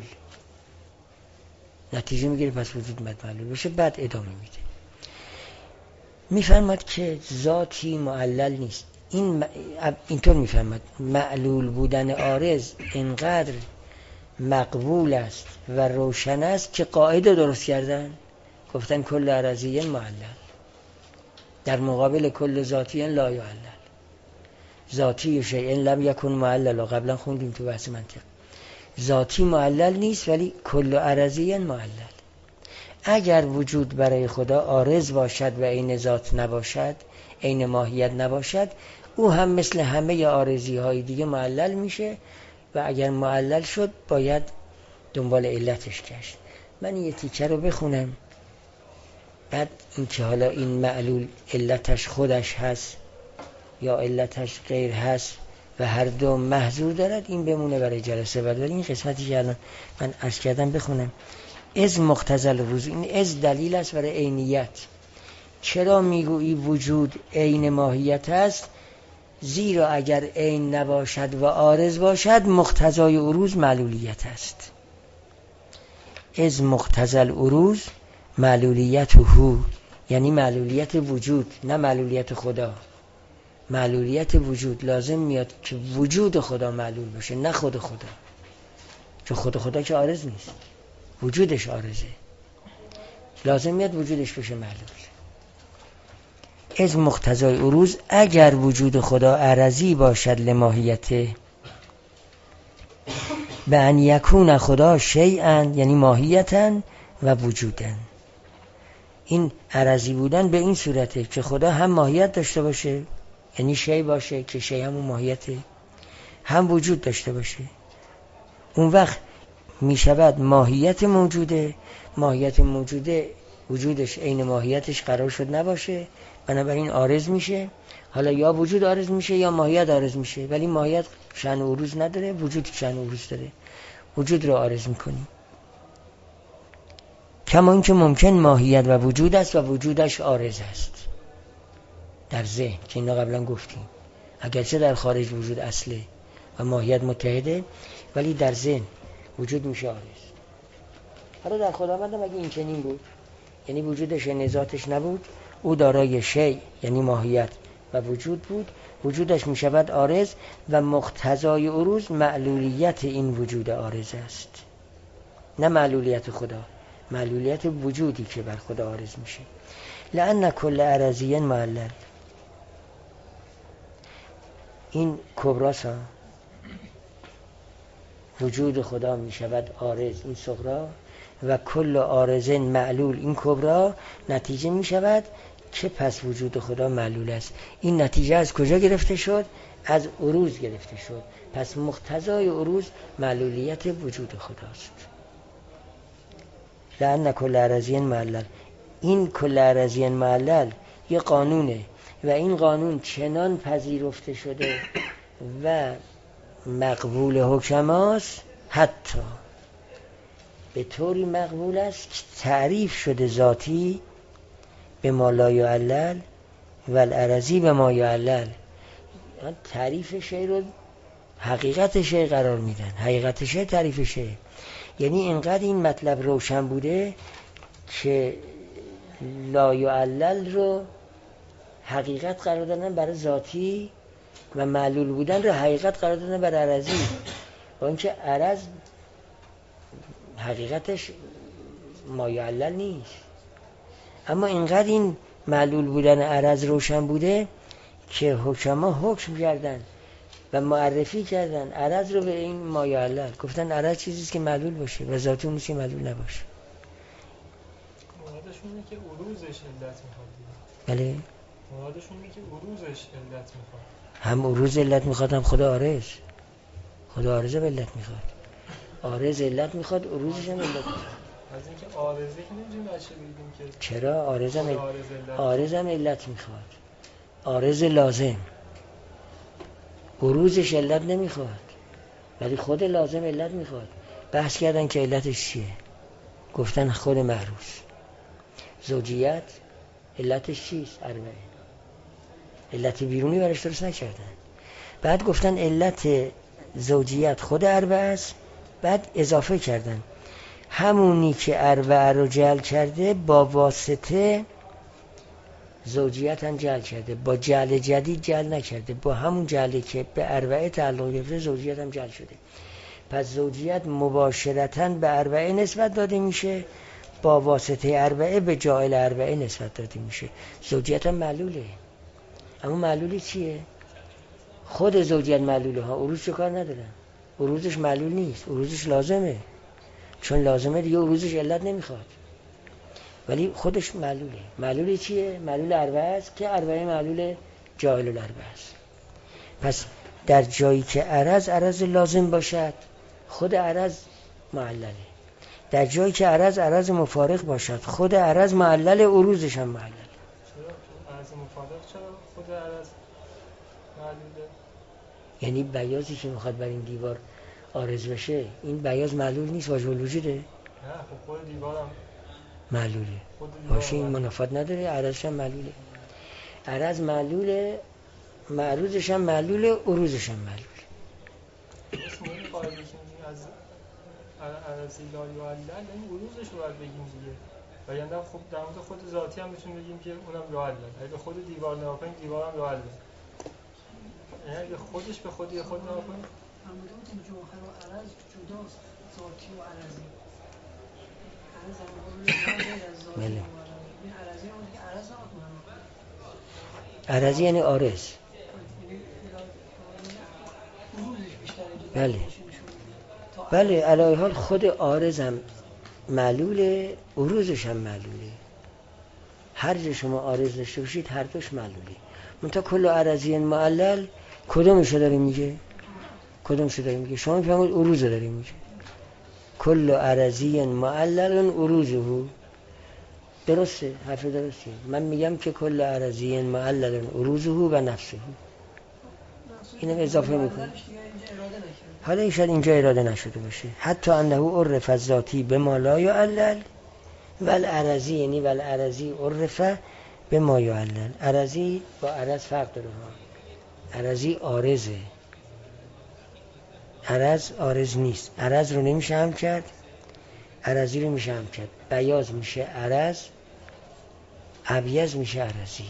نتیجه میگیره پس وجود معلول بشه. بعد ادامه میده. میفرماد که ذاتی معلل نیست. اینطور میفرماد معلول بودن عارض اینقدر مقبول است و روشن است که قاعده درست کردن، گفتن کل عرضی معلل در مقابل کل ذاتی لا یعلل. ذاتی شیء لم یکن معلل، و قبلا خوندیم تو بحث منطق. ذاتی معلل نیست ولی کل عرضی معلل. اگر وجود برای خدا عارض باشد و عین ذات نباشد، عین ماهیت نباشد، او هم مثل همه عارضی های دیگه معلل میشه و اگر معلل شد باید دنبال علتش گشت. من یه تیکه رو بخونم، بعد این که حالا این معلول علتش خودش هست یا علتش غیر هست و هر دو محظور دارد، این بمونه برای جلسه بعد. ولی این قسمتی که الان من عرض کردم بخونم. از مقتضی الوجود، این از دلیل است برای عینیت. چرا میگویی وجود عین ماهیت است؟ زیرا اگر عین نباشد و عارض باشد، مقتضای عروض معلولیت است. از مقتضی العروض معلولیته، یعنی معلولیت وجود، نه معلولیت خدا. معلولیت وجود لازم میاد که وجود خدا معلول باشه، نه خود خدا. چون خود خدا که عارض نیست، وجودش عارضه. لازم میاد وجودش بشه معلول. از مقتضای عروض اگر وجود خدا عرضی باشد لماهیته به ان یکون خدا شیئا یعنی ماهیتا و وجودا. این عرضی بودن به این صورته که خدا هم ماهیت داشته باشه یعنی شی باشه که شی همون ماهیته، هم وجود داشته باشه. اون وقت می شود ماهیت موجوده، ماهیت موجوده وجودش عین ماهیتش قرار شد نباشه، بنابراین عارض میشه. حالا یا وجود عارض میشه یا ماهیت عارض میشه، ولی ماهیت شأن عروض نداره، وجود شأن عروض داره، وجود رو عارض میکنیم. کما اینکه ممکن ماهیت و وجود است و وجودش عارض است در ذهن که اینا قبلا گفتیم. اگرچه در خارج وجود اصله و ماهیت متحده، ولی در ذهن وجود میشه عارض. حالا در خداوند مگه این چنین بود؟ یعنی وجودش یعنی ذاتش نبود، او دارای شی یعنی ماهیت و وجود بود، وجودش میشود عارض و مقتضای عروض معلولیت این وجود عارض است، نه معلولیت خدا، معلولیت وجودی که بر خدا عارض میشه. لأن کل عرضی معلل، این کبراسا وجود خدا میشود عارض این صغرا و کل عارض معلول این کبرا، نتیجه میشود که پس وجود خدا معلول است. این نتیجه از کجا گرفته شد؟ از عروض گرفته شد. پس مقتضای عروض معلولیت وجود خداست. لأن کل عرضی معلل، این کل عرضی معلل یه قانونه و این قانون چنان پذیرفته شده و مقبول حکماست، حتی به طوری مقبول است که تعریف شده ذاتی به ما لا یعلل و العرضی به ما یعلل. تعریف شی رو حقیقت شی قرار میدن، حقیقت شی تعریف شی. یعنی اینقدر این مطلب روشن بوده که لا یعلل رو حقیقت قرار دادن برای ذاتی و معلول بودن رو حقیقت قرار دادن برای عرضی، با اینکه عرض حقیقتش ما یعلل نیست. اما اینقدر این معلول بودن عرض روشن بوده که حکما حکم کردن و معرفی کردن عرض رو به این ما یعلل، گفتن عرض چیزیست که معلول باشه و ذاتی اون نیست که معلول نباشه. مرادشون اینه که عروضش علت میخواد. بله، مرادشون اینه که عروضش علت میخواد. هم عروض علت میخواد، هم خدا عارض. خدا عارض به علت میخواد، عارض علت میخواد، عروضش هم علت میخواد. از اینکه عارضه که نمی‌تونیم بچه بگیم که چرا عارض هم علت میخواد، عارض لازم، عروضش علت نمیخواد ولی خود لازم علت میخواد. بحث کردن که علتش چیه، گفتن خود معروض. زوجیت علتش چیست؟ اربعه. علت بیرونی برش درست نکردن. بعد گفتن علت زوجیت خود اربعه است، بعد اضافه کردن همونی که اربعه رو جعل کرده با واسطه زوجیت هم جعل کرده، با جعل جدید جعل نکرده، با همون جعلی که به اربعه تعلق گرفته زوجیت هم جعل شده. پس زوجیت مباشرتاً به اربعه نسبت داده میشه، با واسطه اربعه به جاعل اربعه نسبت داده میشه. زوجیت هم معلوله، اما معلولی چیه؟ خود زوجیت معلوله ها، عروض چه کار ندارن، عروضش معلول نیست، عروضش لازمه، چون لازمه دیگه عروضش علت نمیخواد، ولی خودش معلوله. معلولی چیه؟ معلول اربعه است که اربعه معلول جاعل الاربعه است. پس در جایی که عرض لازم باشد خود عرض معلله، در جایی که عرض مفارق باشد خود عرض معلل، عروضش هم معلل. چرا عرض مفارق چرا خود عرض معلوله؟ یعنی بیاضی که میخواد بر این دیوار عارض بشه، این بیاض معلول نیست، واجب الوجوده. نه خب خود دیوارم معلوله باشه، این منافات نداره، عرضش هم معلوله. عرض معلوله، معروضش هم معلوله، عروضش هم معلوله. اسم این قاعده که میگیم از عرض لا یعلل این عروضش رو باید بگیم دیگه، و یعنی خب در مورد خود ذاتی هم میتونیم بگیم که اونم یعلل. اگه خود دیوار نگاه کنیم دیوار هم یعلل، یعنی اگه خودش به خودی خود نگاه کنیم همونطور که جوهر و عرض جداست، ذاتی و عرضی. عرض هم از ذاتی و عرضی. این عرضی هم که عرض هم عرضی یعنی عارض. بله بله، علی حال خود عارض هم معلوله، عروضش هم معلوله. هر جا شما عارض داشته باشید هر دوش معلوله. منتها کل عرضی معلل کدومشو داره میگه؟ کدومشو داره میگه؟ شما میفهمید عروض داره میگه. کل عرضی معلل عروضه. درسته، حرف درسته. من میگم که کل عرضی معلل عروضه و نفسه. اینم اضافه میکنه. حالا این شاید اینجا اراده نشده باشه. حتی انه عرف الذاتی بما لا یعلل والعرضی، یعنی والعرضی عرف بما یعلل. عرضی با عرض فرق داره ها. عرضی عارضه، عرض عارض نیست. عرض رو نمیشه هم کرد، عرضی رو میشه هم کرد. بیاض میشه عرض، ابیض میشه عرضی.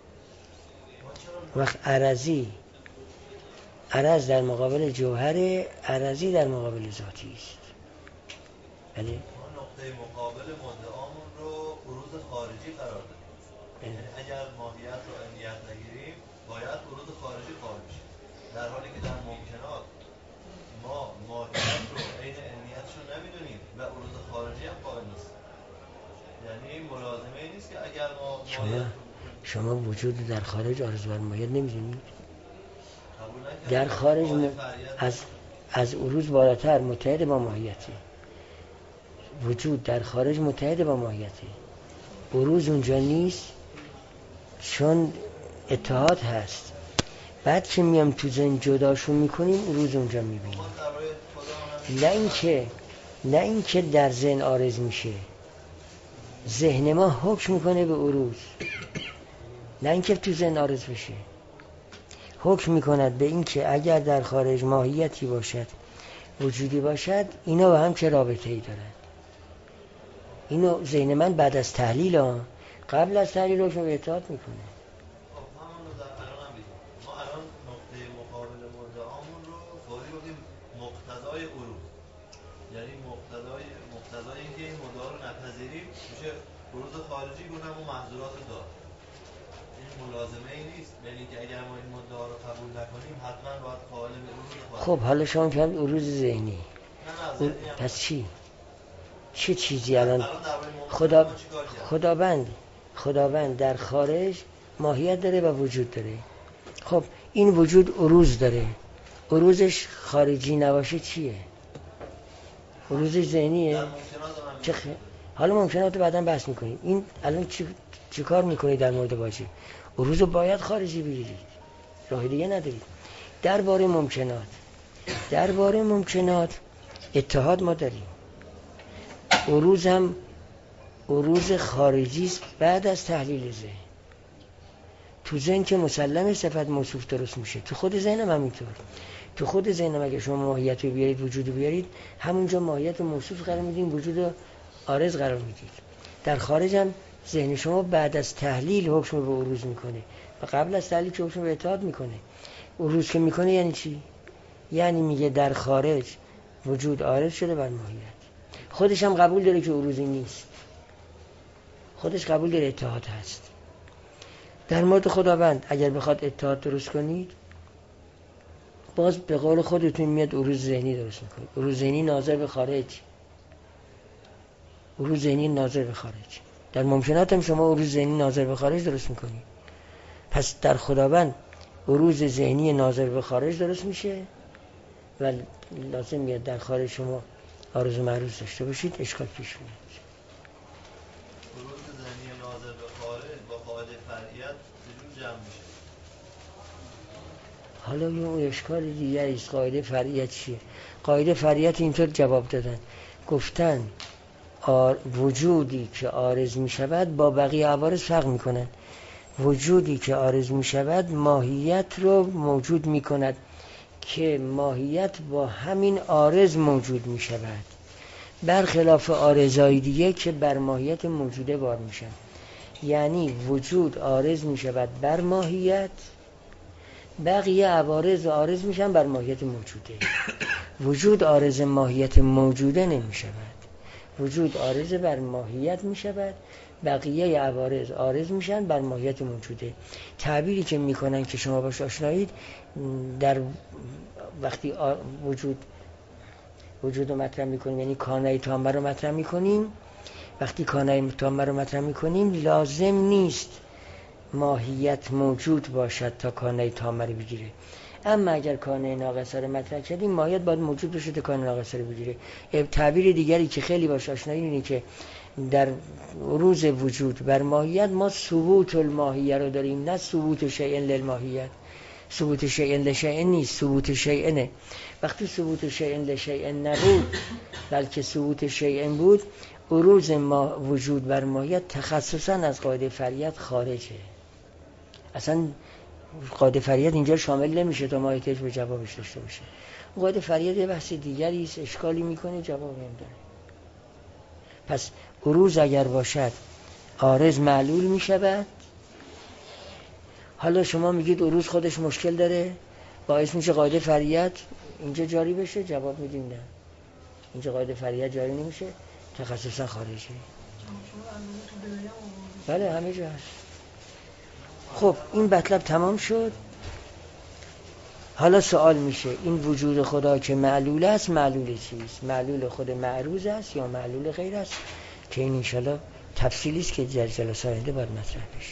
وقت عرضی، عرض در مقابل جوهر، عرضی در مقابل ذاتی است. بله. ما نقطه مقابل مدعامون رو عروض خارجی قرار دادیم. یعنی اگر ماهیت رو عینیت نگیریم باید عروض خارجی قائل بشیم، در حالی که در ممکنات ما ماهیت رو عین عینیتش رو نمیدونیم و عروض خارجی هم قائل نیست. یعنی ملازمه ای نیست که اگر ما شما وجود در خارج عارض بر ماهیت نمیدونید. در خارج از عروض بالاتر متحد با ماهیته. وجود در خارج متحد با ماهیته. عروض اونجا نیست چون اتحاد هست. بعد که میام تو ذهن جداشون میکنیم عروض اونجا میبینیم. نه اینکه در ذهن عارض میشه، ذهن ما حکم میکنه به عروض. نه اینکه تو ذهن عارض بشه، حکم میکند به اینکه اگر در خارج ماهیتی باشد، وجودی باشد، اینا با هم چه رابطه ای دارن. اینو ذهن من بعد از تحلیل قبل از تحلیل حکم به اتحاد میکنه. ما الان نقطه مقابل مدعامون رو فوری بودیم مقتضای عروض، یعنی مقتضای اینکه این مدعا رو نپذیریم میشه عروض خارجی، گونه و محظورات دار. این ملازمه ای نیست، یعنی که اگر ما این مدعا رو قبول نکنیم حتما باید قائل به عروض خارجی. خب حالا شما فهمید عروض ذهنی. پس چی؟ چه چیزی الان خداوند در خارج ماهیت داره و وجود داره. خب این وجود عروض داره، عروضش خارجی نباشه چیه؟ عروضش ذهنیه. حالا ممکنات رو بعداً بحث میکنیم. این الان چی کار میکنید در مورد واجب؟ عروض رو باید خارجی بگیرید، راه دیگه ندارید. درباره ممکنات اتحاد ما داریم. عروض هم عروض خارجی است بعد از تحلیل ذهن. تو ذهن که مسلم صفت موصوف درست میشه، تو خود ذهنم همینطور. تو خود ذهنم اگه شما ماهیت رو بیارید، وجود رو بیارید، همونجا ماهیت رو موصوف قرار میدین، وجود رو عارض قرار میدید. در خارج هم ذهن شما بعد از تحلیل حکم به عروض میکنه و قبل از تحلیل که حکم به اتحاد میکنه. عروض که میکنه یعنی چی؟ یعنی میگه در خارج وجود عارض شده بر ماهیت. خودش هم قبول داره که عروضی نیست، خودش قبول داره اتحاد هست. در مورد خداوند اگر بخواد اتحاد درست کنید، باز به قول خودتون میاد عروض ذهنی درست میکنید. عروض ذهنی ناظر به خارج. عروض ذهنی ناظر به خارج. در ممکنات هم شما عروض ذهنی ناظر به خارج درست میکنید. پس در خداوند عروض ذهنی ناظر به خارج درست میشه و لازم میاد در خارج شما عارض و معروض داشته باشید، اشکال پیش میاد. عروض ذهنی ناظر به خارج با قاعده فرعیت چجور جمع میشه؟ حالا اون اشکال دیگری است. قاعده فرعیت چیه؟ قاعده فرعیت اینطور جواب دادن، گفتن وجودی که عارض میشود با بقیه عوارض فرق میکنن. وجودی که عارض میشود ماهیت رو موجود میکند که ماهیت با همین عارض موجود میشود، برخلاف عارضای دیگه که بر ماهیت موجوده بار میشن. یعنی وجود عارض میشود بر ماهیت، بقیه عوارض عارض میشن بر ماهیت موجوده. وجود عارض ماهیت موجوده نمیشود، وجود عارض بر ماهیت میشود بقیه عوارض عارض میشن بر ماهیت موجوده. تعبیری که میکنن که شما باش آشنایید، در وقتی وجود رو مطرح میکنیم، یعنی کانه تامه رو مطرح میکنیم، وقتی کانه تامه رو مطرح میکنیم لازم نیست ماهیت موجود باشد تا کانه تامه رو بگیره. اما اگر کانه ناقصه رو مطرح کردیم، ماهیت باید موجود بشه تا کانه ناقصه رو بگیره. تعبیر دیگری که خیلی باش آشنایید اینه که در روز وجود بر ماهیت ما ثبوت الماهیه رو داریم، نه ثبوت شیء للماهیت. ثبوت شیء لشیء نیست، ثبوت شیء. وقتی ثبوت شیء لشیء نبود بلکه ثبوت شیء بود، عروض ما وجود بر ماهیت تخصصا از قاعده فریت خارجه. اصلا قاعده فریت اینجا شامل نمیشه تا ما احتیاج به جوابش داشته باشه. قاعده فریت یه بحث دیگری است، اشکالی میکنه، جوابی هم داره. پس عروض اگر باشد عارض معلول میشود. حالا شما میگید عروض خودش مشکل داره، باعث میشه قاعده فریت اینجا جاری بشه، جواب میدیم نه، اینجا قاعده فریت جاری نمیشه، تخصصا خارجی. بله همه جا هست. خب این مطلب تمام شد. حالا سوال میشه این وجود خدا که معلول است، معلول چیست؟ معلول خود معروض است یا معلول غیر است؟ که این انشالله تفصیلی است که در جلسه آینده باید مطرح بشه.